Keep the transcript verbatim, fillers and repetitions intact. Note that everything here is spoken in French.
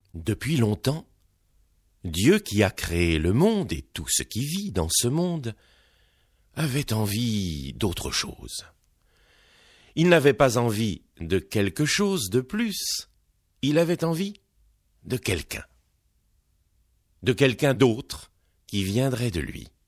Depuis longtemps, Dieu qui a créé le monde et tout ce qui vit dans ce monde avait envie d'autre chose. Il n'avait pas envie de quelque chose de plus, il avait envie de quelqu'un, de quelqu'un d'autre qui viendrait de lui.